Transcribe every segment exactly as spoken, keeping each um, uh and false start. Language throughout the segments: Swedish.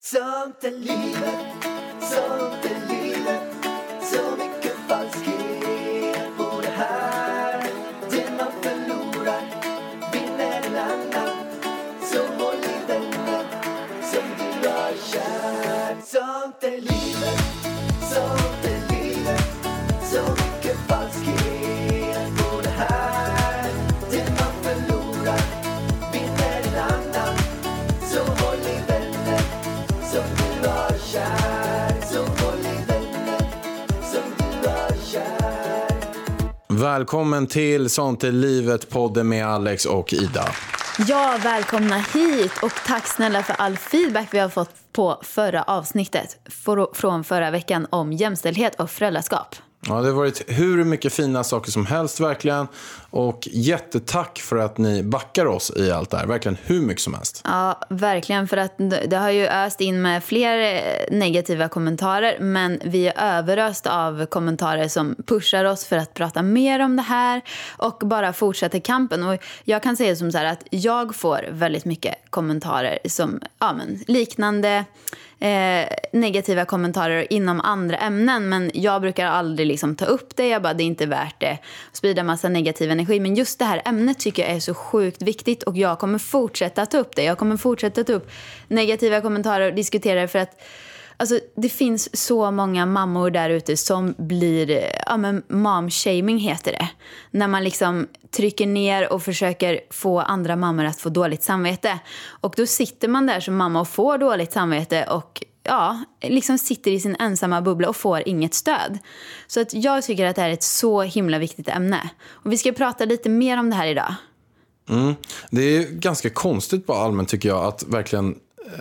Sånt är livet, sånt är livet. Så mycket falskhet på det här. Det man förlorar vinner en annan. Så håll i vänner som du har kär. Sånt är livet, sånt är livet. Så mycket falskhet på det här. Det man förlorar vinner en annan. Så håll i vänner som du har kär. Så håll i vänner som du har kär. Välkommen till Sånt är livet, podden med Alex och Ida. Ja, välkomna hit och tack snälla för all feedback vi har fått på förra avsnittet för, från förra veckan om jämställdhet och föräldraskap. Ja, det har varit hur mycket fina saker som helst verkligen. Och jättetack för att ni backar oss i allt det här. Verkligen hur mycket som helst. Ja, verkligen, för att det har ju öst in med fler negativa kommentarer. Men vi är överöst av kommentarer som pushar oss för att prata mer om det här. Och bara fortsätta kampen. Och jag kan säga som så här att jag får väldigt mycket kommentarer som ja, men, liknande... Eh, negativa kommentarer inom andra ämnen, men jag brukar aldrig liksom ta upp det. Jag bara, det är inte värt det, sprida massa negativ energi, men just det här ämnet tycker jag är så sjukt viktigt och jag kommer fortsätta ta upp det. Jag kommer fortsätta ta upp negativa kommentarer och diskutera det, för att alltså, det finns så många mammor där ute som blir, ja men mom-shaming heter det. När man liksom trycker ner och försöker få andra mammor att få dåligt samvete. Och då sitter man där som mamma och får dåligt samvete och ja, liksom sitter i sin ensamma bubbla och får inget stöd. Så att jag tycker att det här är ett så himla viktigt ämne. Och vi ska prata lite mer om det här idag. Mm. Det är ganska konstigt på allmänt tycker jag att verkligen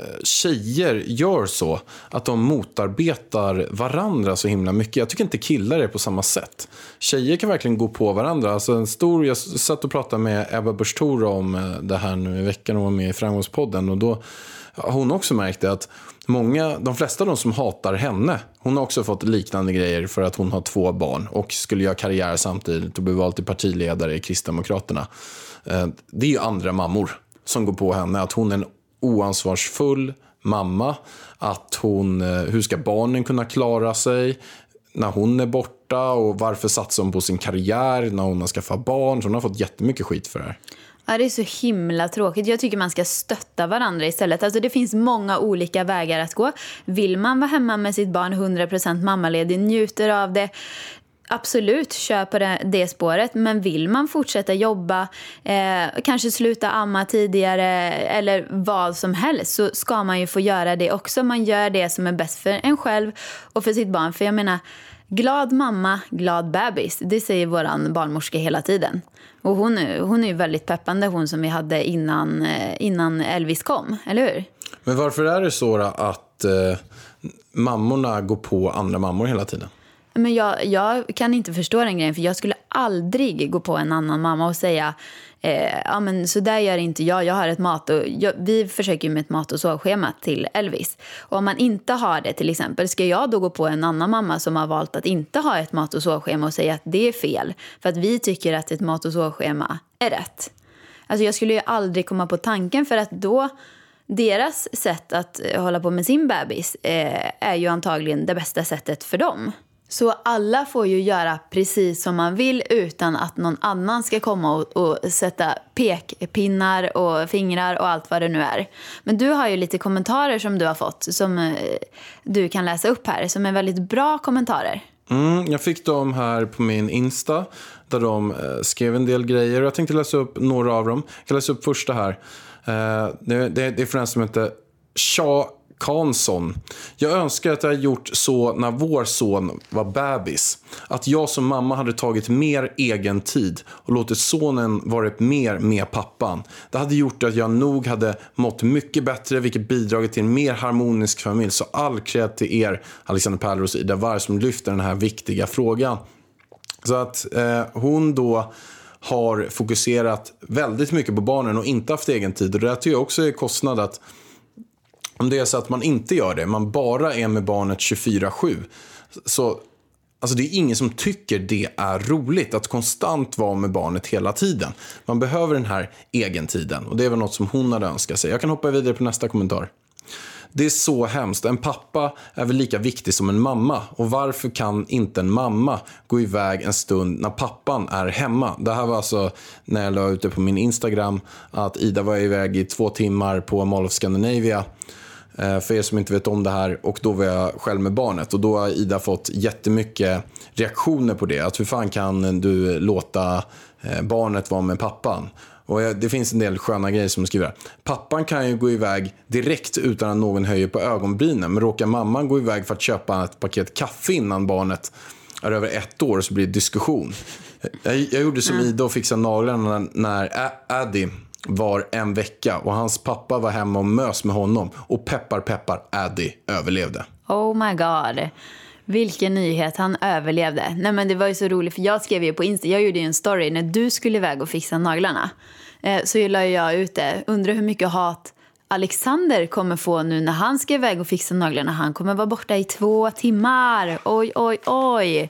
tjejer gör så att de motarbetar varandra så himla mycket. Jag tycker inte killar är på samma sätt. Tjejer kan verkligen gå på varandra. Alltså en stor, jag satt och pratade med Ebba Busch Thor om det här nu i veckan och var med i Framgångspodden, och då har hon också märkte att många, de flesta av de som hatar henne, hon har också fått liknande grejer för att hon har två barn och skulle göra karriär samtidigt och bli vald till partiledare i Kristdemokraterna. Det är ju andra mammor som går på henne att hon är en oansvarsfull mamma, att hon, hur ska barnen kunna klara sig när hon är borta och varför satsar hon på sin karriär när hon har skaffat barn. Så hon har fått jättemycket skit för det här. Ja, det är så himla tråkigt. Jag tycker man ska stötta varandra istället. Alltså det finns många olika vägar att gå. Vill man vara hemma med sitt barn hundra procent mammaledig, njuter av det, absolut, kör på det, det spåret. Men vill man fortsätta jobba, eh, kanske sluta amma tidigare eller vad som helst, så ska man ju få göra det också. Man gör det som är bäst för en själv och för sitt barn. För jag menar, glad mamma, glad bebis. Det säger våran barnmorska hela tiden. Och hon, hon är ju väldigt peppande, hon som vi hade innan, innan Elvis kom, eller hur? Men varför är det så att eh, mammorna går på andra mammor hela tiden? Men jag, jag kan inte förstå den grejen, för jag skulle aldrig gå på en annan mamma och säga eh, ja men så där gör inte jag, jag har ett mat och jag, vi försöker ju med ett mat- och sovschema till Elvis. Och om man inte har det till exempel, ska jag då gå på en annan mamma som har valt att inte ha ett mat- och sovschema och säga att det är fel för att vi tycker att ett mat- och sovschema är rätt? Alltså jag skulle ju aldrig komma på tanken, för att då deras sätt att hålla på med sin bebis eh, är ju antagligen det bästa sättet för dem. Så alla får ju göra precis som man vill utan att någon annan ska komma och, och sätta pekpinnar och fingrar och allt vad det nu är. Men du har ju lite kommentarer som du har fått som eh, du kan läsa upp här, som är väldigt bra kommentarer. Mm, jag fick dem här på min Insta där de eh, skrev en del grejer och jag tänkte läsa upp några av dem. Jag kan läsa upp första här. Eh, det, det, det är från en som heter Tja Kansson. Jag önskar att jag hade gjort så när vår son var bebis. Att jag som mamma hade tagit mer egen tid och låtit sonen varit mer med pappan. Det hade gjort att jag nog hade mått mycket bättre, vilket bidragit till en mer harmonisk familj. Så all cred till er, Alexander Pärleros och Ida Warg, som lyfter den här viktiga frågan. Så att eh, hon då har fokuserat väldigt mycket på barnen och inte haft egen tid. Och det tycker jag också är kostnad att om det är så att man inte gör det, man bara är med barnet tjugofyra sju, så alltså det är ingen som tycker det är roligt att konstant vara med barnet hela tiden. Man behöver den här egentiden och det är väl något som hon hade önskat sig. Jag kan hoppa vidare på nästa kommentar. Det är så hemskt. En pappa är väl lika viktig som en mamma. Och varför kan inte en mamma gå iväg en stund när pappan är hemma? Det här var alltså när jag la ut det på min Instagram att Ida var iväg i två timmar på Mall of Scandinavia. För er som inte vet om det här. Och då var jag själv med barnet. Och då har Ida fått jättemycket reaktioner på det. Att hur fan kan du låta barnet vara med pappan? Och det finns en del sköna grejer som skriver. Pappan kan ju gå iväg direkt utan att någon höjer på ögonbrynen. Men råkar mamman gå iväg för att köpa ett paket kaffe innan barnet är över ett år så blir det diskussion. Jag, jag gjorde som Ida och fixade naglarna när, när Addy var en vecka. Och hans pappa var hemma och mös med honom. Och peppar peppar Addy överlevde. Oh my god. Vilken nyhet, han överlevde. Nej men det var ju så roligt för jag skrev ju på Insta, jag gjorde ju en story när du skulle iväg och fixa naglarna. Eh, så la jag ut det, undrar hur mycket hat Alexander kommer få nu när han ska iväg och fixa naglarna. Han kommer vara borta i två timmar, oj oj oj.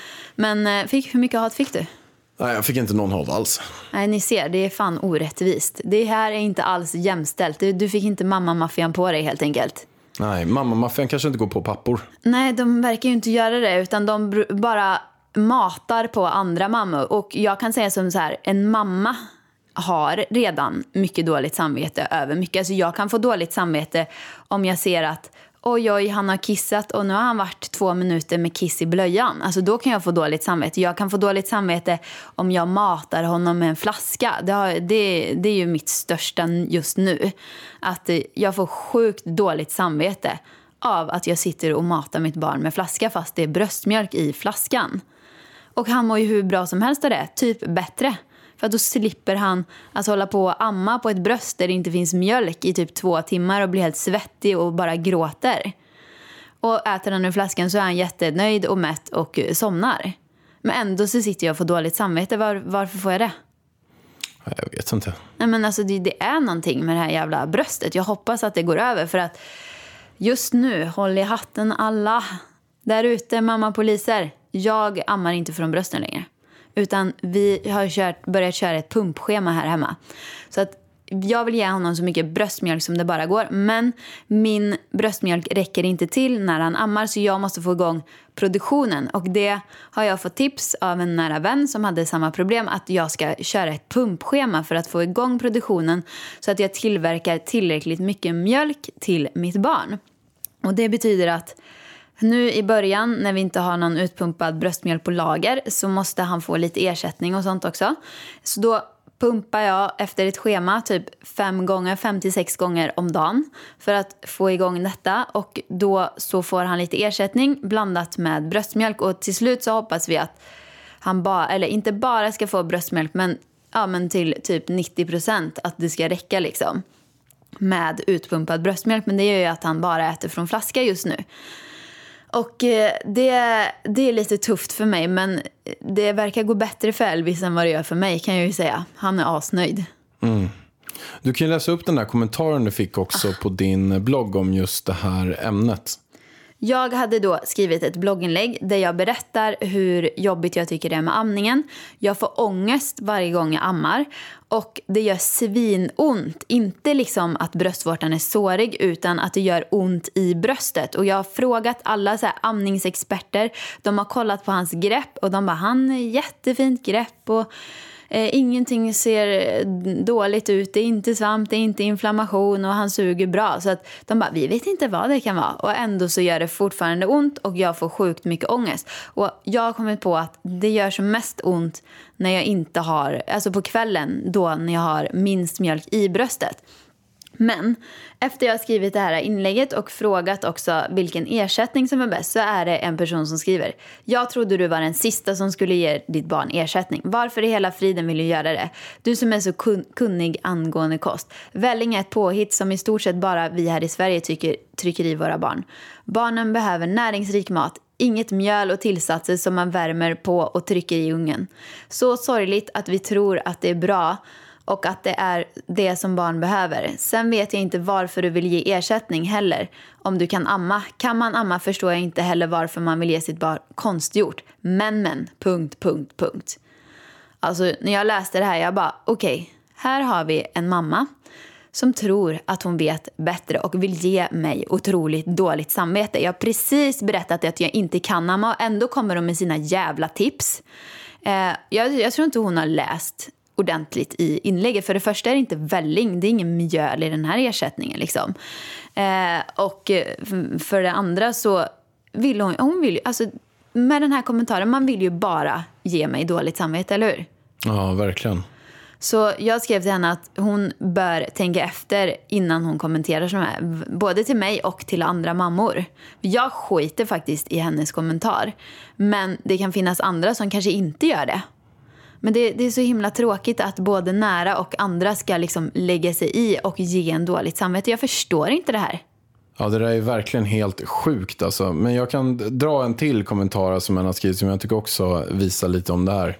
Men eh, fick, hur mycket hat fick du? Nej, jag fick inte någon hat alls. Nej, ni ser, det är fan orättvist. Det här är inte alls jämställt, du, du fick inte mamma-maffian på dig helt enkelt. Nej, mamma-maffian kanske inte går på pappor. Nej, de verkar ju inte göra det utan de br- bara matar på andra mammor. Och jag kan säga som så här, en mamma har redan mycket dåligt samvete över mycket. Alltså jag kan få dåligt samvete om jag ser att oj oj, han har kissat och nu har han varit två minuter med kiss i blöjan. Alltså då kan jag få dåligt samvete. Jag kan få dåligt samvete om jag matar honom med en flaska. Det, har, det, det är ju mitt största just nu. Att jag får sjukt dåligt samvete av att jag sitter och matar mitt barn med flaska fast det är bröstmjölk i flaskan. Och han mår ju hur bra som helst av det. Typ bättre. För då slipper han att hålla på och amma på ett bröst där det inte finns mjölk i typ två timmar och blir helt svettig och bara gråter. Och äter han ur flaskan så är han jättenöjd och mätt och somnar. Men ändå så sitter jag och får dåligt samvete. Var, varför får jag det? Jag vet inte. Nej men alltså det, det är någonting med det här jävla bröstet. Jag hoppas att det går över för att just nu, håll i hatten alla. Där ute, mamma poliser. Jag ammar inte från brösten längre. Utan vi har kört, börjat köra ett pumpschema här hemma. Så att jag vill ge honom så mycket bröstmjölk som det bara går. Men min bröstmjölk räcker inte till när han ammar. Så jag måste få igång produktionen. Och det har jag fått tips av en nära vän som hade samma problem. Att jag ska köra ett pumpschema för att få igång produktionen. Så att jag tillverkar tillräckligt mycket mjölk till mitt barn. Och det betyder att nu i början när vi inte har någon utpumpad bröstmjölk på lager så måste han få lite ersättning och sånt också. Så då pumpar jag efter ett schema typ fem gånger, fem till sex gånger om dagen för att få igång detta. Och då så får han lite ersättning blandat med bröstmjölk. Och till slut så hoppas vi att han bara, eller inte bara ska få bröstmjölk men, ja, men till typ nittio procent att det ska räcka liksom med utpumpad bröstmjölk. Men det gör ju att han bara äter från flaska just nu. Och det, det är lite tufft för mig, men det verkar gå bättre för Elvis än vad det gör för mig, kan jag ju säga. Han är asnöjd. Mm. Du kan läsa upp den där kommentaren du fick också ah. på din blogg om just det här ämnet. Jag hade då skrivit ett blogginlägg där jag berättar hur jobbigt jag tycker det är med amningen. Jag får ångest varje gång jag ammar. Och det gör svinont. Inte liksom att bröstvårtan är sårig utan att det gör ont i bröstet. Och jag har frågat alla så här amningsexperter. De har kollat på hans grepp och de bara, han har jättefint grepp och Eh, ingenting ser dåligt ut, det är inte svamp, det är inte inflammation och han suger bra. Så att de bara, vi vet inte vad det kan vara. Och ändå så gör det fortfarande ont och jag får sjukt mycket ångest. Och jag har kommit på att det gör som mest ont när jag inte har, alltså på kvällen då när jag har minst mjölk i bröstet. Men efter jag har skrivit det här inlägget och frågat också vilken ersättning som är bäst så är det en person som skriver: jag trodde du var den sista som skulle ge ditt barn ersättning. Varför i hela friden vill du göra det? Du som är så kun- kunnig angående kost. Välling är ett påhitt som i stort sett bara vi här i Sverige tycker, trycker i våra barn. Barnen behöver näringsrik mat. Inget mjöl och tillsatser som man värmer på och trycker i ungen. Så sorgligt att vi tror att det är bra och att det är det som barn behöver. Sen vet jag inte varför du vill ge ersättning heller. Om du kan amma. Kan man amma förstår jag inte heller varför man vill ge sitt barn konstgjort. Men men, punkt, punkt, punkt. Alltså när jag läste det här jag bara, okej, okay, här har vi en mamma som tror att hon vet bättre och vill ge mig otroligt dåligt samvete. Jag har precis berättat att jag inte kan amma och ändå kommer de med sina jävla tips. Eh, jag, jag tror inte hon har läst ordentligt i inlägget. För det första är det inte välling, det är ingen mjöl i den här ersättningen liksom. Eh, och för det andra så vill hon, hon vill, alltså med den här kommentaren, man vill ju bara ge mig dåligt samvete, eller hur? Ja, verkligen. Så jag skrev till henne att hon bör tänka efter innan hon kommenterar som här, både till mig och till andra mammor. Jag skiter faktiskt i hennes kommentar, men det kan finnas andra som kanske inte gör det. Men det, det är så himla tråkigt att både nära och andra ska liksom lägga sig i och ge en dåligt samvete. Jag förstår inte det här. Ja, det där är verkligen helt sjukt alltså. Men jag kan dra en till kommentar som jag har skrivit som jag tycker också visar lite om det här.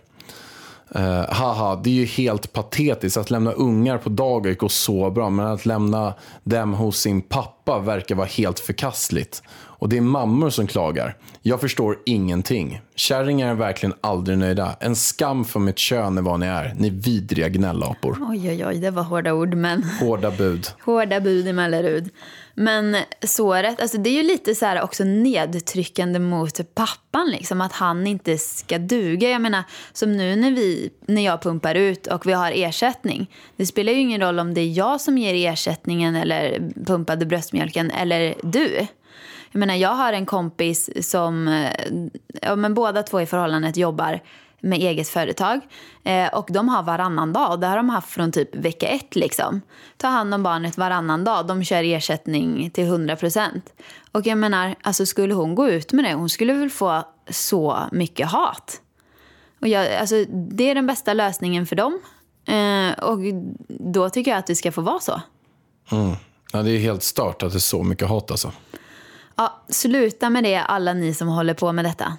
Uh, haha, det är ju helt patetiskt att lämna ungar på dagis går så bra, men att lämna dem hos sin pappa verkar vara helt förkastligt. Och det är mammor som klagar. Jag förstår ingenting. Kärringar är verkligen aldrig nöjda. En skam för mitt kön är vad ni är. Ni vidriga gnällapor. Oj, oj, oj, det var hårda ord, men... Hårda bud. Hårda bud i Mellerud. Men såret, alltså det är ju lite så här också nedtryckande mot pappan liksom, att han inte ska duga. Jag menar, som nu när vi när jag pumpar ut och vi har ersättning. Det spelar ju ingen roll om det är jag som ger ersättningen eller pumpade bröstmjölken eller du. Jag menar, jag har en kompis som, ja men båda två i förhållandet jobbar med eget företag. Eh, och de har varannan dag. Och det har de haft från typ vecka ett liksom. Ta hand om barnet varannan dag. De kör ersättning till hundra procent. Och jag menar, alltså skulle hon gå ut med det, hon skulle väl få så mycket hat. Och jag, alltså, det är den bästa lösningen för dem. Eh, och då tycker jag att det ska få vara så. Mm. Ja, det är helt stört att det är så mycket hat alltså. Ja, sluta med det alla ni som håller på med detta.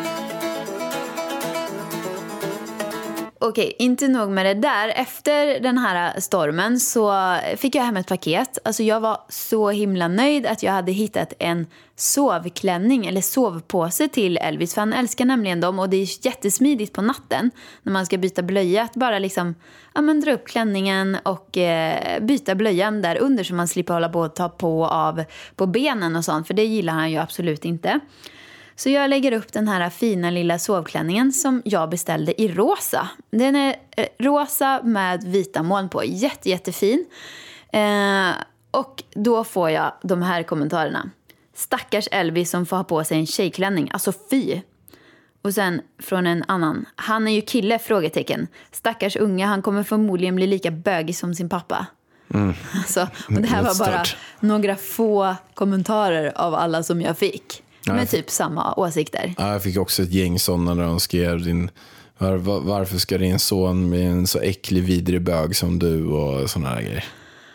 Okej, inte nog med det där. Efter den här stormen så fick jag hem ett paket. Alltså jag var så himla nöjd att jag hade hittat en sovklänning eller sovpåse till Elvis. För han älskar nämligen dem och det är jättesmidigt på natten när man ska byta blöja. Att bara liksom, ja, men dra upp klänningen och eh, byta blöjan där under så man slipper hålla på och ta på av på benen och sånt. För det gillar han ju absolut inte. Så jag lägger upp den här fina lilla sovklänningen som jag beställde i rosa. Den är rosa med vita moln på. Jätte, jättefin. Eh, och då får jag de här kommentarerna. Stackars Elvis som får ha på sig en tjejklänning. Alltså fy. Och sen från en annan. Han är ju kille, frågetecken. Stackars unga, han kommer förmodligen bli lika bögig som sin pappa. Mm. Alltså, och det här var bara några få kommentarer av alla som jag fick. Med ja, typ samma åsikter. Ja, jag fick också ett gäng sådana när de skrev din, var, var, varför ska din son bli en så äcklig vidrig bög som du och såna här grejer.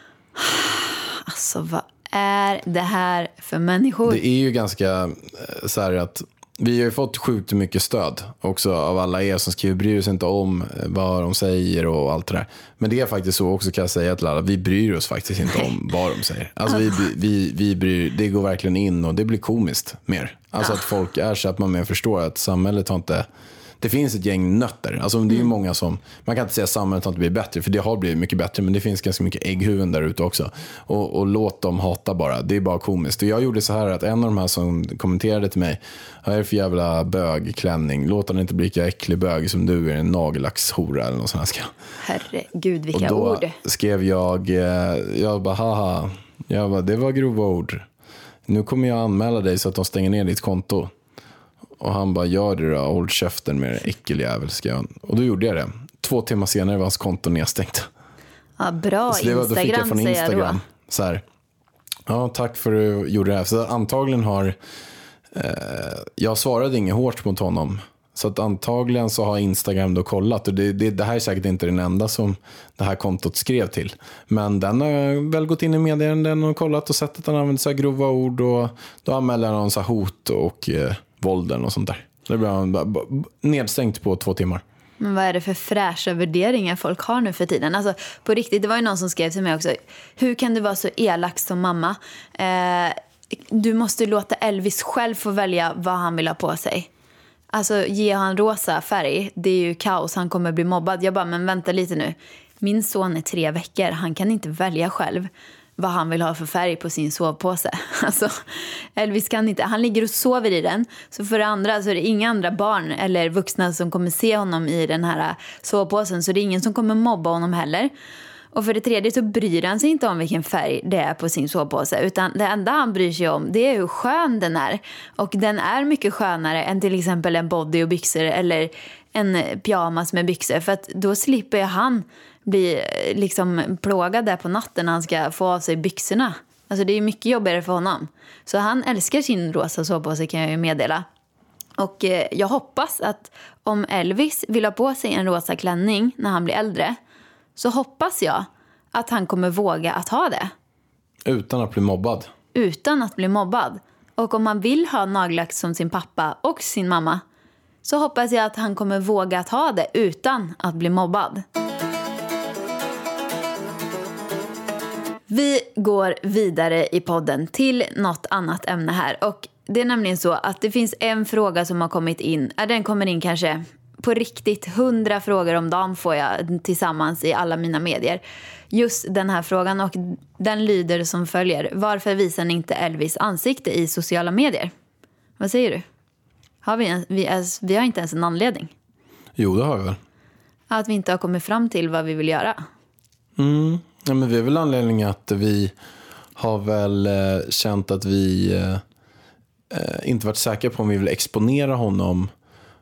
Alltså vad är det här för människor? Det är ju ganska så här att vi har ju fått sjukt mycket stöd också av alla er som skriver, bryr sig inte om vad de säger och allt det där. Men det är faktiskt så också, kan jag säga till alla, vi bryr oss faktiskt inte om vad de säger. Alltså vi, vi, vi bryr, det går verkligen in och det blir komiskt mer. Alltså att folk är så att man mer förstår att samhället har inte... Det finns ett gäng nötter. Alltså det är ju många som... Man kan inte säga att samhället har inte blivit bättre, för det har blivit mycket bättre. Men det finns ganska mycket ägghuvuden där ute också. Och, och låt dem hata bara. Det är bara komiskt. Och jag gjorde så här att en av de här som kommenterade till mig, vad är det för jävla bögklänning? Låt den inte bli lika äcklig bög som du är, en nagellackshora eller något sånt här. Herregud, vilka och då ord. skrev jag... Jag bara, haha. Jag bara, det var grova ord. Nu kommer jag anmäla dig så att de stänger ner ditt konto. Och han bara, gör det då, håll käften med det äckeljävel, ska jag. Och då gjorde jag det. Två timmar senare var hans konto nedstängt. Ja, bra. Så det var, då fick jag från Instagram, Instagram så här, ja, tack för att du gjorde det här. Så antagligen har eh, jag svarade inget hårt mot honom. Så att antagligen så har Instagram då kollat. Och det, det, det här är säkert inte den enda som det här kontot skrev till. Men den har väl gått in i meddelanden och kollat och sett att han använder så här grova ord. Och då anmäler han så här hot och eh, vålden och sånt där. Det blir nedstängt på två timmar. Men vad är det för fräscha värderingar folk har nu för tiden? Alltså på riktigt, det var ju någon som skrev till mig också. Hur kan du vara så elak som mamma? Eh, du måste låta Elvis själv få välja vad han vill ha på sig. Alltså ge han rosa färg, det är ju kaos, han kommer bli mobbad. Jag bara, men vänta lite nu. Min son är tre veckor. Han kan inte välja själv vad han vill ha för färg på sin sovpåse. Alltså, Elvis kan inte. Han ligger och sover i den. Så för det andra så är det inga andra barn eller vuxna som kommer se honom i den här sovpåsen. Så det är ingen som kommer mobba honom heller. Och för det tredje så bryr han sig inte om vilken färg det är på sin sovpåse. Utan det enda han bryr sig om, det är hur skön den är. Och den är mycket skönare än till exempel en body och byxor eller en pyjamas med byxor. För att då slipper han bli liksom plågad där på natten när han ska få av sig byxorna. Alltså det är mycket jobbigare för honom. Så han älskar sin rosa sovpåse, kan jag ju meddela. Och eh, jag hoppas att om Elvis vill ha på sig en rosa klänning när han blir äldre, så hoppas jag att han kommer våga att ha det. Utan att bli mobbad. Utan att bli mobbad. Och om han vill ha nagellack som sin pappa och sin mamma, så hoppas jag att han kommer våga att ha det utan att bli mobbad. Vi går vidare i podden till något annat ämne här. Och det är nämligen så att det finns en fråga som har kommit in. Den kommer in kanske på riktigt. Hundra frågor om dagen får jag tillsammans i alla mina medier. Just den här frågan, och den lyder som följer. Varför visar ni inte Elvis ansikte i sociala medier? Vad säger du? Har vi, en, vi, är, vi har inte ens en anledning. Jo, det har vi väl. Att vi inte har kommit fram till vad vi vill göra. Mm. Ja, men vi är väl anledningen att vi har väl eh, känt att vi eh, inte varit säkra på om vi vill exponera honom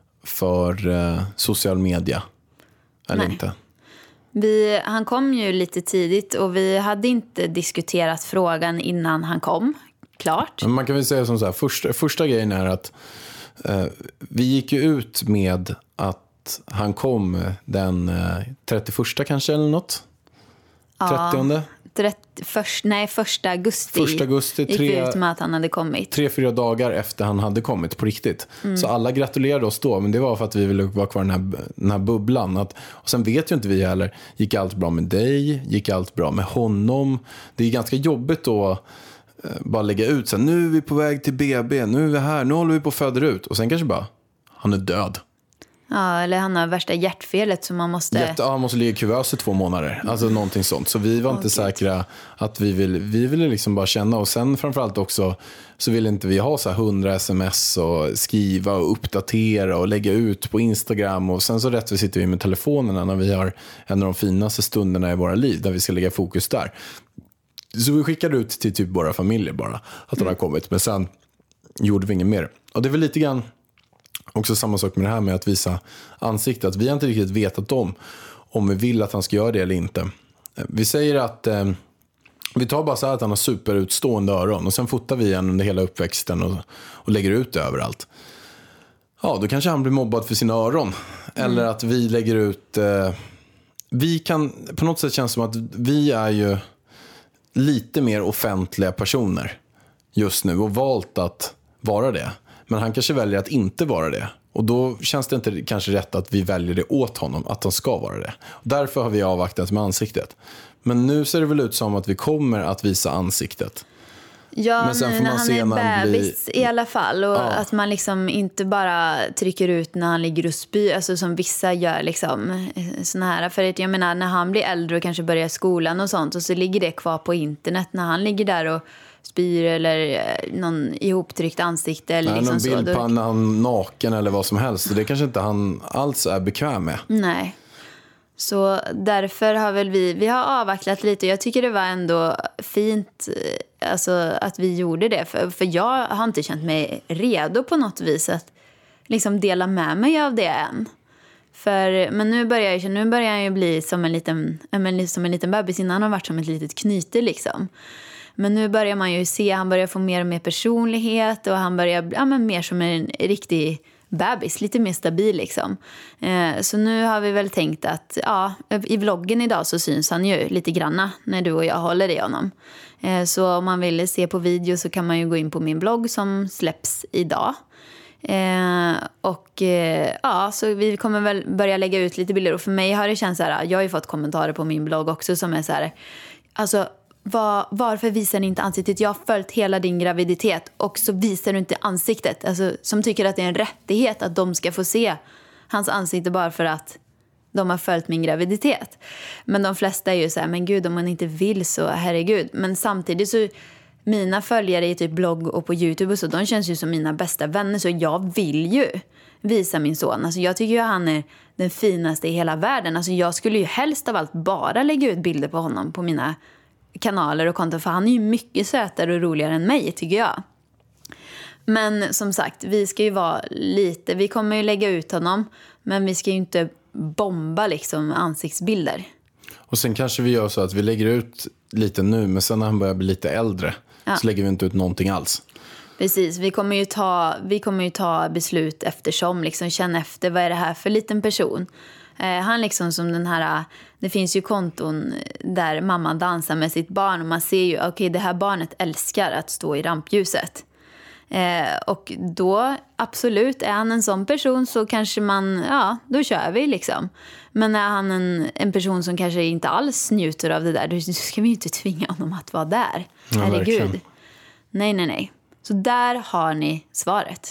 för eh, social media eller Nej. inte. Vi, han kom ju lite tidigt och vi hade inte diskuterat frågan innan han kom, klart. Men man kan väl säga som så här, första, första grejen är att eh, vi gick ju ut med att han kom den eh, trettioförsta kanske eller något. trettionde Ja, trettio, först, nej, första augusti, första augusti gick tre, ut med att han hade kommit. Tre, fyra dagar efter han hade kommit på riktigt. Mm. Så alla gratulerade oss då, men det var för att vi ville vara kvar i den här, den här bubblan. Att, och sen vet ju inte vi heller, gick allt bra med dig? Gick allt bra med honom? Det är ganska jobbigt då eh, bara lägga ut så här, nu är vi på väg till B B, nu är vi här, nu håller vi på att föda ut. Och sen kanske bara, han är död. Ja, eller han har värsta hjärtfelet som man måste... Jätte, ja, han måste ligga i kuvös i två månader. Alltså någonting sånt. Så vi var inte okay. säkra att vi ville, vi ville liksom bara känna. Och sen framförallt också så ville inte vi ha så här hundra sms och skriva och uppdatera och lägga ut på Instagram. Och sen så rätt vi sitter vi med telefonerna när vi har en av de finaste stunderna i våra liv där vi ska lägga fokus där. Så vi skickade ut till typ våra familjer bara att han har kommit. Men sen gjorde vi inget mer. Och det är väl lite grann... Också samma sak med det här med att visa ansiktet. Vi har inte riktigt vetat om om vi vill att han ska göra det eller inte. Vi säger att eh, vi tar bara så här att han har superutstående öron och sen fotar vi igen under hela uppväxten och, och lägger ut det överallt. Ja, då kanske han blir mobbad för sina öron. Mm. Eller att vi lägger ut... Eh, vi kan... På något sätt känns det som att vi är ju lite mer offentliga personer just nu och valt att vara det. Men han kanske väljer att inte vara det. Och då känns det inte kanske rätt att vi väljer det åt honom, att han ska vara det. Därför har vi avvaktat med ansiktet. Men nu ser det väl ut som att vi kommer att visa ansiktet. Ja, men sen får man han se är när bebis blir... i alla fall. Och ja. Att man liksom inte bara trycker ut när han ligger och spyr. Alltså som vissa gör liksom. Såna här. För jag menar, när han blir äldre och kanske börjar skolan och sånt. Och så ligger det kvar på internet när han ligger där och spyr eller någon ihoptryckt ansikte eller Nej, liksom någon bild så. på han naken eller vad som helst. Det kanske inte han alls är bekväm med. Nej. Så därför har väl vi vi har avvacklat lite. Jag tycker det var ändå fint alltså, att vi gjorde det. För, för jag har inte känt mig redo på något vis att liksom dela med mig av det än. För, men nu börjar, jag, nu börjar jag ju bli som en liten, som en liten bebis. Innan han har varit som ett litet knyte liksom. Men nu börjar man ju se, han börjar få mer och mer personlighet och han börjar ja, men mer som en riktig bebis, lite mer stabil liksom. Eh, så nu har vi väl tänkt att ja, i vloggen idag så syns han ju lite granna när du och jag håller i honom. Eh, så om man vill se på video så kan man ju gå in på min blogg som släpps idag. Eh, och eh, ja, så vi kommer väl börja lägga ut lite bilder och för mig har det känts så här, jag har ju fått kommentarer på min blogg också som är så här, alltså Var, varför visar ni inte ansiktet? Jag har följt hela din graviditet och så visar du inte ansiktet. Alltså, som tycker att det är en rättighet att de ska få se hans ansikte bara för att de har följt min graviditet. Men de flesta är ju så här, men gud, om man inte vill så herregud. Men samtidigt så, mina följare i typ blogg och på YouTube och så, de känns ju som mina bästa vänner. Så jag vill ju visa min son. Alltså jag tycker ju han är den finaste i hela världen. Alltså jag skulle ju helst av allt bara lägga ut bilder på honom på mina kanaler och konton. För han är ju mycket sötare och roligare än mig, tycker jag. Men som sagt, vi ska ju vara lite, vi kommer ju lägga ut honom, men vi ska ju inte bomba liksom ansiktsbilder. Och sen kanske vi gör så att vi lägger ut lite nu, men sen när han börjar bli lite äldre ja. så lägger vi inte ut någonting alls. Precis, vi kommer ju ta, vi kommer ju ta beslut eftersom, liksom känna efter vad är det här för liten person. Eh, han liksom som den här, det finns ju konton där mamma dansar med sitt barn och man ser ju, okej okay, det här barnet älskar att stå i rampljuset. Eh, och då absolut, är han en sån person så kanske man, ja, då kör vi liksom. Men är han en, en person som kanske inte alls njuter av det där, då ska vi ju inte tvinga honom att vara där. Ja, herregud. verkligen. Nej, nej, nej. Så där har ni svaret.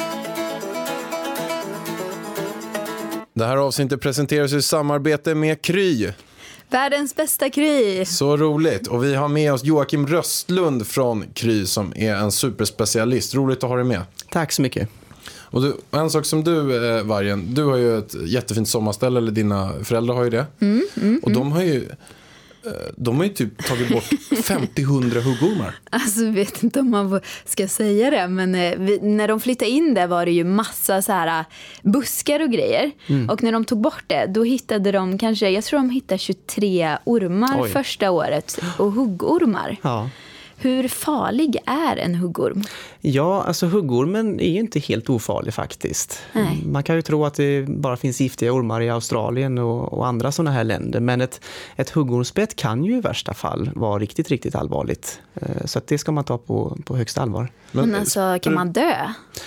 Det här avsnittet presenteras i samarbete med Kry. Världens bästa Kry. Så roligt. Och vi har med oss Joakim Röstlund från Kry som är en superspecialist. Roligt att ha dig med. Tack så mycket. Och du, en sak som du, eh, Vargen, du har ju ett jättefint sommarställe, eller dina föräldrar har ju det. Mm, mm, och de har ju eh, de har ju typ tagit bort femtio till hundra huggormar. Alltså jag vet inte om man ska säga det, men eh, vi, när de flyttade in där var det ju massa så här buskar och grejer. Mm. Och när de tog bort det, då hittade de kanske, jag tror de hittade tjugotre ormar Oj. första året och huggormar. Ja. Hur farlig är en huggorm? Ja, alltså huggormen är ju inte helt ofarlig faktiskt. Nej. Man kan ju tro att det bara finns giftiga ormar i Australien och, och andra sådana här länder. Men ett, ett huggormsbett kan ju i värsta fall vara riktigt, riktigt allvarligt. Så att det ska man ta på, på högsta allvar. Men, men alltså, kan man dö?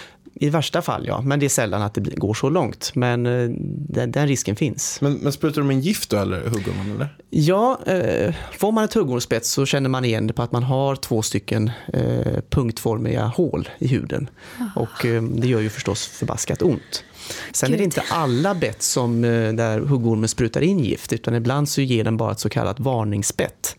I värsta fall, ja. Men det är sällan att det går så långt. Men den, den risken finns. Men, men sprutar de en gift då, eller huggormen, eller? Ja, eh, får man ett huggormsbett så känner man igen det på att man har två stycken eh, punktformiga hål i huden. Oh. Och eh, det gör ju förstås förbaskat ont. Sen Gud. är det inte alla bett som, eh, där huggormen sprutar in gift, utan ibland så ger den bara ett så kallat varningsbett.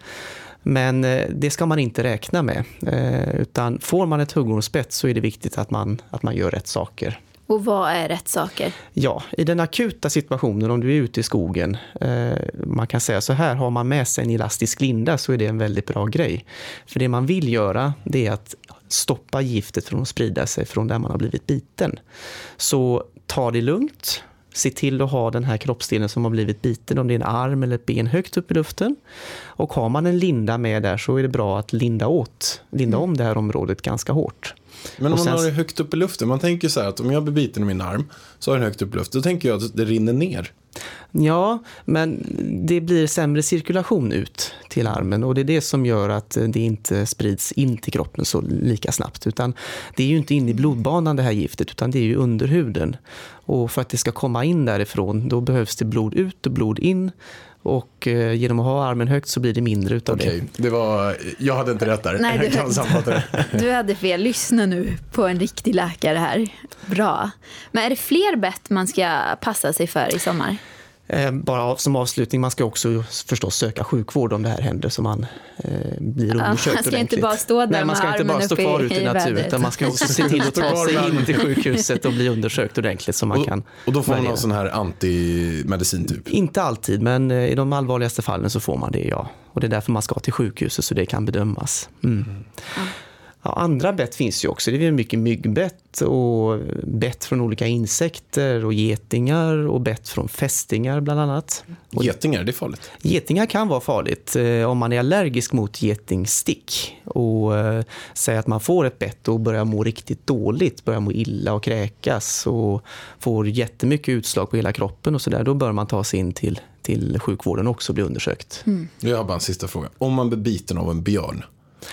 Men eh, det ska man inte räkna med. Eh, utan får man ett huggormsbett så är det viktigt att man, att man gör rätt saker. Och vad är rätt saker? Ja, i den akuta situationen om du är ute i skogen, eh, man kan säga så här, har man med sig en elastisk linda så är det en väldigt bra grej. För det man vill göra, det är att stoppa giftet från att sprida sig från där man har blivit biten. Så ta det lugnt. Se till att ha den här kroppsdelen som har blivit biten, om det är en arm eller ett ben, högt upp i luften. Och har man en linda med där så är det bra att linda åt, linda om det här området ganska hårt. Men om sen, man har det högt upp i luften, man tänker så här att om jag blir biten i min arm så har den högt upp i luften, då tänker jag att det rinner ner. Ja, men det blir sämre cirkulation ut till armen och det är det som gör att det inte sprids in till kroppen så lika snabbt. Utan det är ju inte in i blodbanan det här giftet, utan det är ju under huden. Och för att det ska komma in därifrån, då behövs det blod ut och blod in. Och eh, genom att ha armen högt så blir det mindre utav okay. det. det var, jag hade inte rätt där. Nej, du, kan det. du hade fel. Lyssna nu på en riktig läkare här. Bra. Men är det fler bett man ska passa sig för i sommar? Eh, bara som avslutning, man ska också förstås söka sjukvård om det här händer så man eh, blir undersökt ordentligt. Man ska inte bara stå där. Nej, man ska inte bara stå kvar ute i naturen, utan man ska också se till att ta sig in till sjukhuset och bli undersökt ordentligt så man och, kan. Och då får man någon sån här antimedicin typ? Inte alltid, men i de allvarligaste fallen så får man det, ja. Och det är därför man ska till sjukhuset så det kan bedömas. Mm. Mm. Ja, andra bett finns ju också. Det är mycket myggbett och bett från olika insekter och getingar och bett från fästingar bland annat. Getingar, det är farligt? Getingar kan vara farligt eh, om man är allergisk mot getingstick och eh, säger att man får ett bett och börjar må riktigt dåligt, börjar må illa och kräkas och får jättemycket utslag på hela kroppen och sådär. Då bör man ta sig in till, till sjukvården också och bli undersökt. Mm. Jag har bara en sista fråga. Om man blir biten av en björn,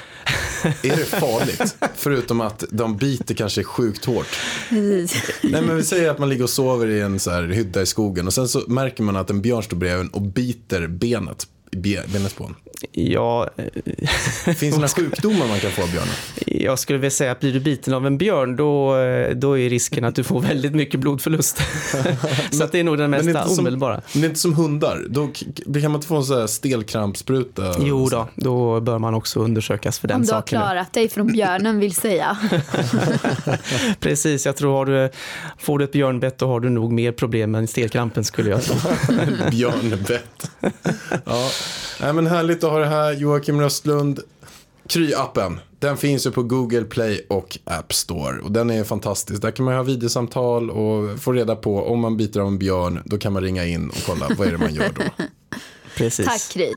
är det farligt? Förutom att de biter kanske sjukt hårt. Nej, men vi säger att man ligger och sover i en så här hydda i skogen och sen så märker man att en björn står bredvid och biter benet. benespån? Ja, Finns det några sjukdomar man kan få av björnen? Jag skulle vilja säga att blir du biten av en björn då, då är risken att du får väldigt mycket blodförlust. Så att det är nog den mesta omedelbara. Men det är inte som hundar. Då kan man inte få en sån här stelkrampspruta? Jo då, då bör man också undersökas för den Om du har saken. klarat dig från björnen vill säga. Precis, jag tror har du, får du ett björnbett då har du nog mer problem än stelkrampen skulle jag tro. Björnbett. Ja. Nej, men härligt att ha det här, Joakim Röstlund. Kry-appen, den finns ju på Google Play och App Store. Och den är fantastisk. Där kan man ha videosamtal och få reda på om man biter av en björn. Då kan man ringa in och kolla vad är det man gör då. Precis. Tack, Kry.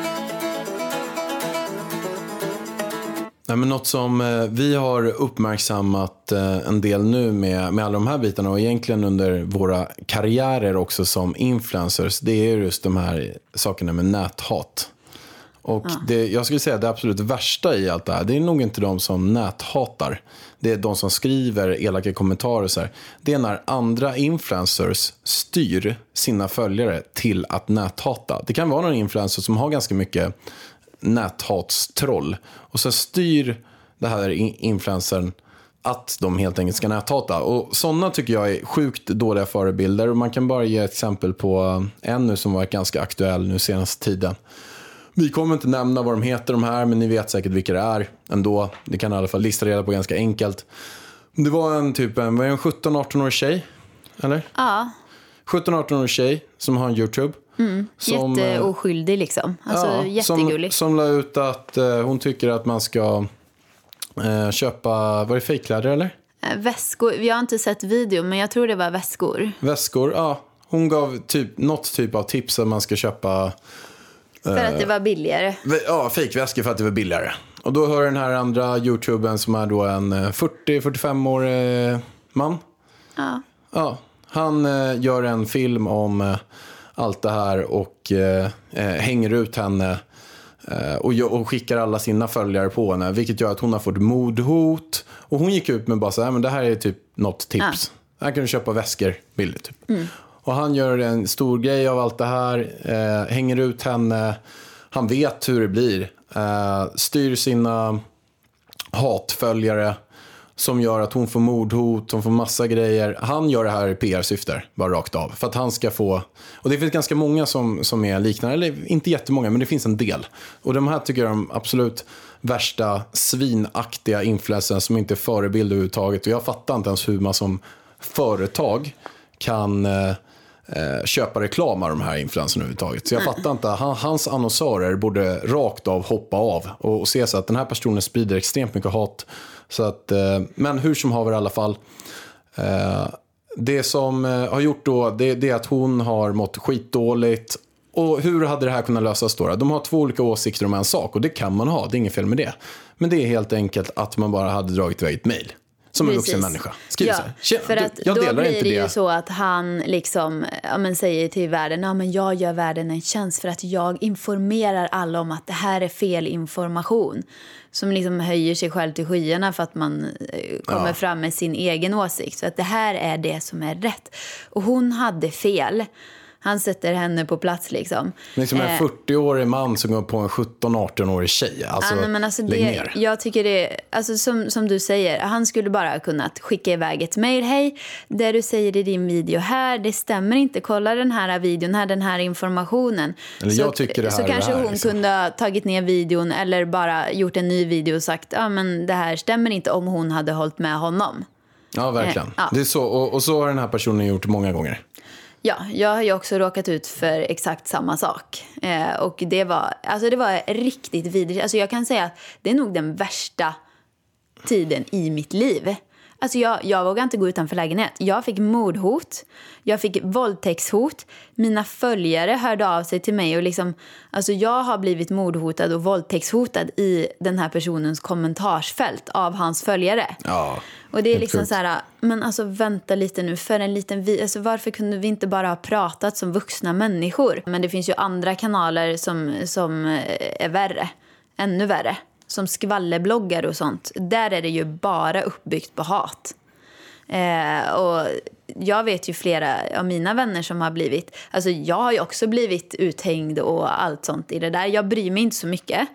Nej, men något som eh, vi har uppmärksammat eh, en del nu med, med alla de här bitarna och egentligen under våra karriärer också som influencers, det är just de här sakerna med näthat. Och Ja. det, jag skulle säga att det absolut värsta i allt det här, det är nog inte de som näthatar. Det är de som skriver elaka kommentarer och så här. Det är när andra influencers styr sina följare till att näthata. Det kan vara någon influencer som har ganska mycket näthatstroll och så styr det här influencern att de helt enkelt ska näthata. Och sådana tycker jag är sjukt dåliga förebilder. Och man kan bara ge ett exempel på en nu som var ganska aktuell nu senaste tiden. Vi kommer inte nämna vad de heter de här, men ni vet säkert vilka det är ändå. Det kan i alla fall lista reda på ganska enkelt. Det var en typ en, var det en sjutton arton-årig tjej, eller? Ja. sjutton arton-årig tjej som har en YouTube. Mm. Som, Jätteoskyldig liksom. Alltså ja, jättegullig. Som, som la ut att eh, hon tycker att man ska eh, köpa, var det fejkkläder eller? Eh, Väskor. Jag har inte sett video, men jag tror det var väskor. Väskor, ja. Hon gav typ, något typ av tips att man ska köpa För att det var billigare. ja, fejkväskor för att det var billigare. Och då hör den här andra YouTubern som är då en fyrtio till fyrtiofem-årig man. Ja. Ja, han eh, gör en film om eh, allt det här och eh, eh, hänger ut henne eh, och, och skickar alla sina följare på henne. Vilket gör att hon har fått mordhot. Och hon gick ut med bara så här, men det här är typ något tips. Ja. Här kan du köpa väskor billigt typ. Mm. Och han gör en stor grej av allt det här. Eh, hänger ut henne. Han vet hur det blir. Eh, styr sina hatföljare. Som gör att hon får mordhot, hon får massa grejer. Han gör det här i P R-syfter, bara rakt av. För att han ska få... Och det finns ganska många som, som är liknande. Eller inte jättemånga, men det finns en del. Och de här tycker jag är de absolut värsta svinaktiga influencers som inte är förebild överhuvudtaget. Och jag fattar inte ens hur man som företag kan eh, eh, köpa reklam av de här influencerna överhuvudtaget. Så jag fattar inte. Han, hans annonsörer borde rakt av hoppa av. Och, och se så att den här personen sprider extremt mycket hat. Så att, eh, men hur som haver i alla fall. Eh, det som eh, har gjort då, det, det är att hon har mått skitdåligt. Och hur hade det här kunnat lösas då? De har två olika åsikter om en sak och det kan man ha, det är inget fel med det. Men det är helt enkelt att man bara hade dragit iväg ett mejl. Som en vuxen människa. Skriv ja, så här. Tjena, för att du, jag då delar blir inte det ju det. så att han liksom, ja, men säger till världen, ja, men jag gör världen en tjänst för att jag informerar alla om att det här är fel information. Som liksom höjer sig själv till skyarna för att man kommer ja. fram med sin egen åsikt. Så att det här är det som är rätt. Och hon hade fel. Han sätter henne på plats liksom. Liksom en fyrtio-årig man som går på en sjutton arton-årig tjej. Alltså, ja, men alltså det, jag tycker det, alltså som, som du säger, han skulle bara ha kunnat skicka iväg ett mejl. Hej, det du säger i din video här, det stämmer inte. Kolla den här videon här, den här informationen. Eller så, jag tycker det här så kanske är här, hon liksom. kunde ha tagit ner videon eller bara gjort en ny video och sagt, ja men det här stämmer inte, om hon hade hållit med honom. Ja, verkligen. Eh, ja. Det är så, och, och så har den här personen gjort många gånger. Ja, jag har ju också råkat ut för exakt samma sak. Eh, och det var, alltså det var riktigt vidrigt. Alltså jag kan säga att det är nog den värsta tiden i mitt liv. Alltså jag, jag vågade inte gå utanför lägenhet. Jag fick mordhot. Jag fick våldtäktshot. Mina följare hörde av sig till mig. Och liksom, alltså jag har blivit mordhotad och våldtäktshotad i den här personens kommentarsfält av hans följare. Ja, och det är liksom så här, men alltså vänta lite nu för en liten vi, alltså varför kunde vi inte bara ha pratat som vuxna människor? Men det finns ju andra kanaler som, som är värre, ännu värre. Som skvallerbloggar och sånt. Där är det ju bara uppbyggt på hat. Eh, och jag vet ju flera av mina vänner som har blivit, alltså jag har ju också blivit uthängd och allt sånt i det där. Jag bryr mig inte så mycket.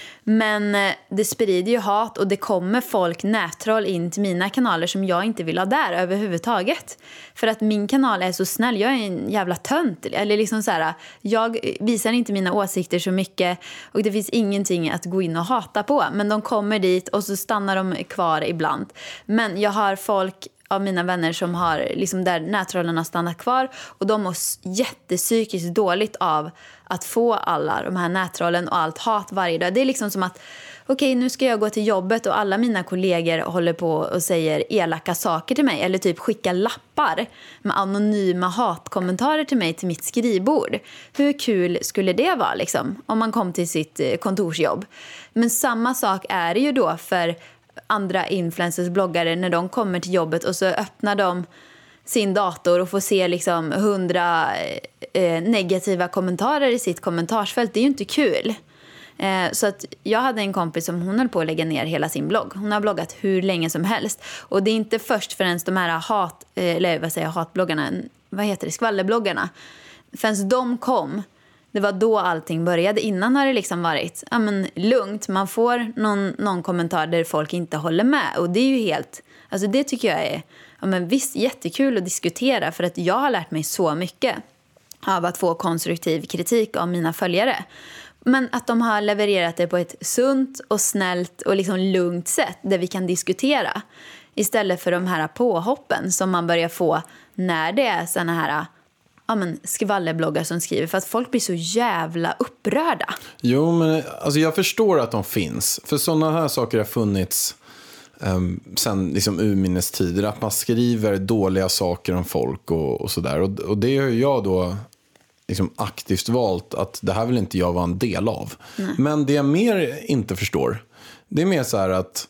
Men det sprider ju hat och det kommer folk nättroll in till mina kanaler som jag inte vill ha där överhuvudtaget. För att min kanal är så snäll, jag är en jävla tönt. Eller liksom så här, jag visar inte mina åsikter så mycket och det finns ingenting att gå in och hata på. Men de kommer dit och så stannar de kvar ibland. Men jag har folk av mina vänner som har liksom där nättrollen har stannat kvar och de mår jättepsykiskt dåligt av att få alla de här nättrollen och allt hat varje dag. Det är liksom som att okej, okay, nu ska jag gå till jobbet och alla mina kollegor håller på och säger elaka saker till mig eller typ skickar lappar med anonyma hatkommentarer till mig till mitt skrivbord. Hur kul skulle det vara liksom om man kom till sitt kontorsjobb? Men samma sak är det ju då för andra influencers, bloggare, när de kommer till jobbet och så öppnar de sin dator och får se liksom hundra eh, negativa kommentarer i sitt kommentarsfält. Det är ju inte kul. Eh, så att jag hade en kompis som hon höll på att lägga ner hela sin blogg. Hon har bloggat hur länge som helst. Och det är inte först förrän de här hat, eh, eller vad säger jag, hatbloggarna, vad heter det, skvallerbloggarna, förrän de kom. Det var då allting började. Innan har det liksom varit ja, men lugnt. Man får någon, någon kommentar där folk inte håller med. Och det är ju helt... Alltså det tycker jag är ja, men visst, jättekul att diskutera. För att jag har lärt mig så mycket av att få konstruktiv kritik av mina följare. Men att de har levererat det på ett sunt och snällt och liksom lugnt sätt. Där vi kan diskutera. Istället för de här påhoppen som man börjar få när det är såna här... Ja, men skvallerbloggar som skriver för att folk blir så jävla upprörda. Jo, men alltså jag förstår att de finns. För sådana här saker har funnits um, sen liksom urminnes tider. Att man skriver dåliga saker om folk och, och sådär. Och, och det har jag då liksom aktivt valt att det här vill inte jag vara en del av. Nej. Men det jag mer inte förstår, det är mer så här att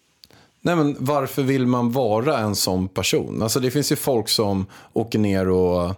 nej, men varför vill man vara en sån person? Alltså det finns ju folk som åker ner och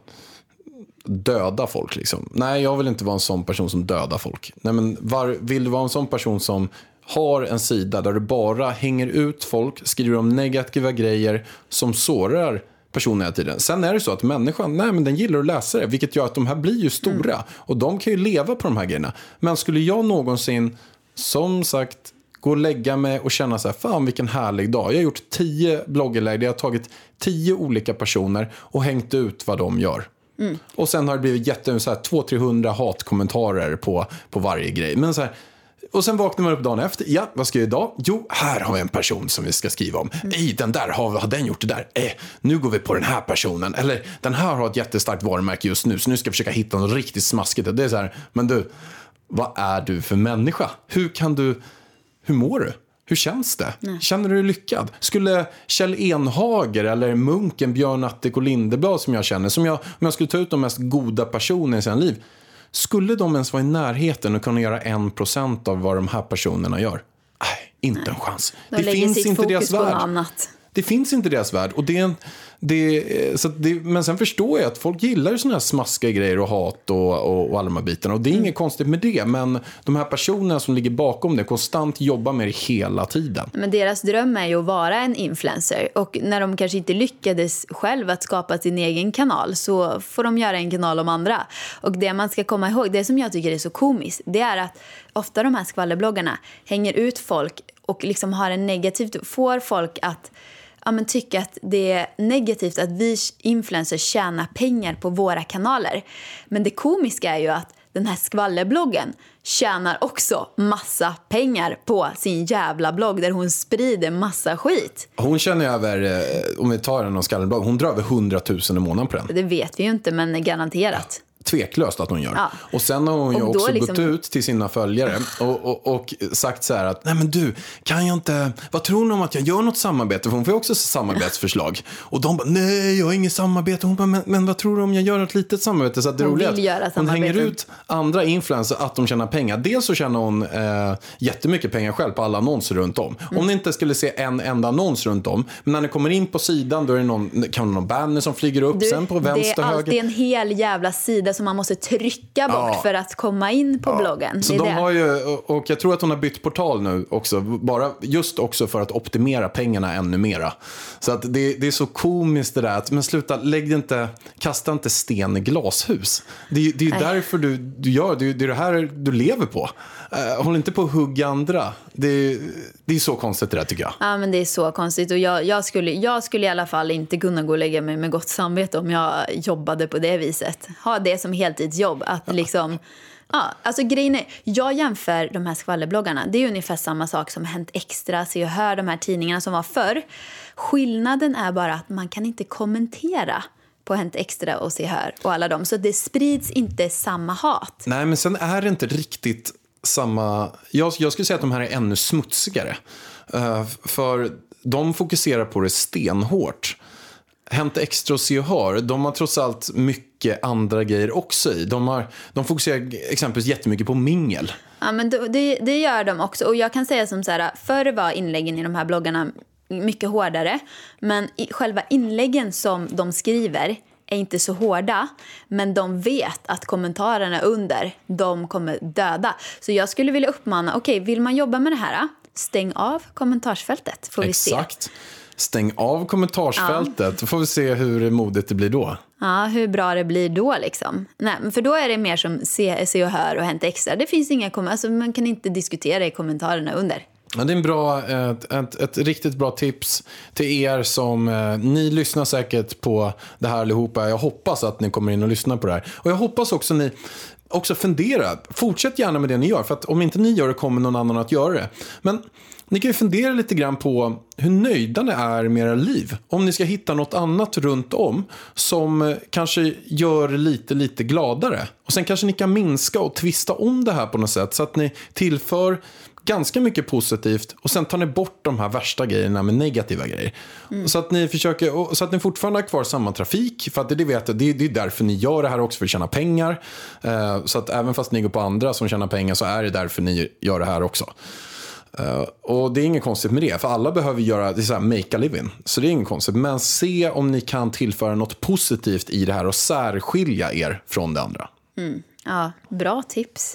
döda folk liksom. Nej, jag vill inte vara en sån person som dödar folk. Nej, men var, vill du vara en sån person som har en sida där du bara hänger ut folk, skriver om negativa grejer som sårar personer hela tiden. Sen är det så att människan, nej men den gillar att läsa det, vilket gör att de här blir ju stora. Mm. Och de kan ju leva på de här grejerna. Men skulle jag någonsin, som sagt, gå och lägga mig och känna så här, fan vilken härlig dag. Jag har gjort tio blogginlägg, jag har tagit tio olika personer och hängt ut vad de gör. Mm. Och sen har det blivit jätte, så här, två till trehundra hatkommentarer på, på varje grej. Men så här, och sen vaknar man upp dagen efter. Ja, vad ska jag idag? Jo, här har vi en person som vi ska skriva om. Mm. Ej, den där har, har den gjort det där. Eh, nu går vi på den här personen. Eller den här har ett jättestarkt varumärke just nu. Så nu ska jag försöka hitta något riktigt smaskigt. Det är så här, men du, vad är du för människa? Hur kan du, hur mår du? Hur känns det? Nej. Känner du dig lyckad? Skulle Kjell Enhager eller munken Björn Attic och Lindeblad som jag känner, som jag, om jag skulle ta ut de mest goda personerna i sina liv, skulle de ens vara i närheten och kunna göra en procent av vad de här personerna gör? Nej, inte Nej. en chans. De det finns inte deras värld. Annat. Det finns inte deras värld. Och det är en, det, så det, men sen förstår jag att folk gillar såna här smaskiga grejer och hat och, och, och alla de här bitarna. Och det är mm. inget konstigt med det. Men de här personerna som ligger bakom det konstant jobbar med det hela tiden. Men deras dröm är ju att vara en influencer. Och när de kanske inte lyckades själv att skapa sin egen kanal, så får de göra en kanal om andra. Och det man ska komma ihåg, det som jag tycker är så komiskt, det är att ofta de här skvallerbloggarna hänger ut folk och liksom har en negativ, får folk att ja, men tycka att det är negativt att vi influencers tjänar pengar på våra kanaler. Men det komiska är ju att den här skvallerbloggen tjänar också massa pengar på sin jävla blogg där hon sprider massa skit. Hon tjänar över, om vi tar en skvallerblogg, hon drar över hundratusen i månaden på den. Det vet vi ju inte, men garanterat. Tveklöst att hon gör. Ja. Och sen har hon ju också liksom gått ut till sina följare och, och, och sagt så här att nej men du, kan jag inte, vad tror ni om att jag gör något samarbete? För hon får ju också samarbetsförslag. Och de bara, nej jag har inget samarbete. Hon bara, men, men vad tror du om jag gör ett litet samarbete? Så att det hon vill göra samarbete. Hon hänger ut andra influencers att de tjänar pengar. Dels så tjänar hon eh, jättemycket pengar själv på alla annonser runt om. Mm. Om ni inte skulle se en enda annons runt om, men när ni kommer in på sidan då är det någon, kan någon banner som flyger upp, du, sen på vänster höger. Det är alltid en hel jävla sida bilder som man måste trycka bort Ja. för att komma in på Ja. bloggen. Så det är de det. har ju, och jag tror att hon har bytt portal nu också, bara just också för att optimera pengarna ännu mera. Så att det, det är så komiskt det där, att, men sluta, lägg det inte, kasta inte sten i glashus. Det, det är ju därför du, du gör, det, det är det här du lever på. Uh, håll inte på att hugga andra. Det, det är så konstigt det där, tycker jag. Ja, men det är så konstigt. Och jag, jag, skulle, jag skulle i alla fall inte kunna gå och lägga mig med gott samvete om jag jobbade på det viset. Ha det som heltidsjobb. Att liksom... Ja, alltså grejen är, jag jämför de här skvallerbloggarna. Det är ungefär samma sak som Hänt Extra, Se och Hör, de här tidningarna som var förr. Skillnaden är bara att man kan inte kommentera på Hänt Extra och Se och Hör och alla dem. Så det sprids inte samma hat. Nej, men sen är det inte riktigt samma... Jag, jag skulle säga att de här är ännu smutsigare. Uh, för de fokuserar på det stenhårt. Hänt Extra och Se och Hör, de har trots allt mycket andra grejer också i. De, har, de fokuserar exempelvis jättemycket på mingel. Ja, men det, det gör de också. Och jag kan säga som så här, förr var inläggen i de här bloggarna mycket hårdare. Men i, själva inläggen som de skriver är inte så hårda. Men de vet att kommentarerna under, de kommer döda. Så jag skulle vilja uppmana, okej, okay, vill man jobba med det här, stäng av kommentarsfältet, får vi Exakt. se. Stäng av kommentarsfältet, då får vi se hur modigt det blir då. Ja, hur bra det blir då liksom. Nej, för då är det mer som Se, se och Hör och Hänt Extra. Det finns inga kommentarer, alltså man kan inte diskutera i kommentarerna under. Ja, det är en bra, ett, ett, ett riktigt bra tips till er som, eh, ni lyssnar säkert på det här allihopa. Jag hoppas att ni kommer in och lyssnar på det här. Och jag hoppas också ni också fundera. Fortsätt gärna med det ni gör, för att om inte ni gör det kommer någon annan att göra det. Men ni kan ju fundera lite grann på hur nöjda ni är med era liv. Om ni ska hitta något annat runt om som kanske gör lite, lite gladare. Och sen kanske ni kan minska och twista om det här på något sätt så att ni tillför ganska mycket positivt och sen tar ni bort de här värsta grejerna med negativa grejer. Mm. Så att ni försöker, så att ni fortfarande har kvar samma trafik, för att det, det vet jag, det, det är därför ni gör det här också, för att tjäna pengar. Eh, så att även fast ni går på andra som tjänar pengar, så är det därför ni gör det här också. Uh, och det är inget konstigt med det, för alla behöver göra det, så här, make a living. Så det är inget konstigt, men se om ni kan tillföra något positivt i det här och särskilja er från det andra. Mm. Ja, bra tips.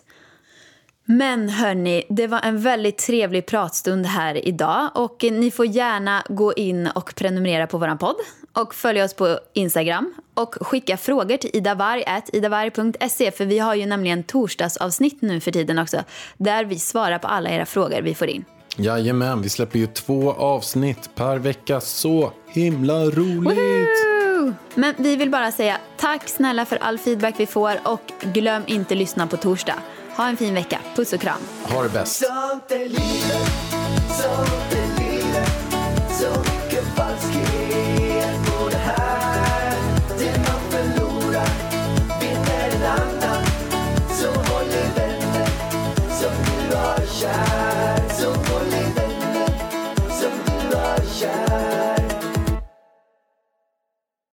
Men hörni, det var en väldigt trevlig pratstund här idag. Och ni får gärna gå in och prenumerera på våran podd. Och följa oss på Instagram. Och skicka frågor till idavarg at idavarg punkt se. För vi har ju nämligen torsdagsavsnitt nu för tiden också. Där vi svarar på alla era frågor vi får in. Jajamän, vi släpper ju två avsnitt per vecka. Så himla roligt! Woohoo! Men vi vill bara säga tack snälla för all feedback vi får. Och glöm inte lyssna på torsdag. Ha en fin vecka. Puss och kram. Ha det bäst. Sånt är livet, sånt är